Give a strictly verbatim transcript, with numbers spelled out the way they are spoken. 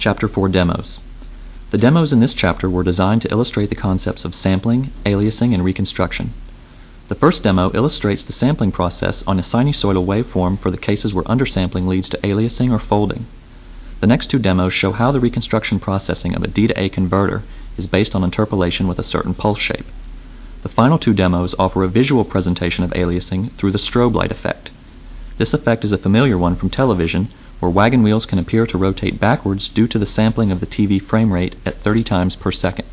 Chapter four Demos. The demos in this chapter were designed to illustrate the concepts of sampling, aliasing, and reconstruction. The first demo illustrates the sampling process on a sinusoidal waveform for the cases where undersampling leads to aliasing or folding. The next two demos show how the reconstruction processing of a D to A converter is based on interpolation with a certain pulse shape. The final two demos offer a visual presentation of aliasing through the strobe light effect. This effect is a familiar one from television, where wagon wheels can appear to rotate backwards due to the sampling of the T V frame rate at thirty times per second.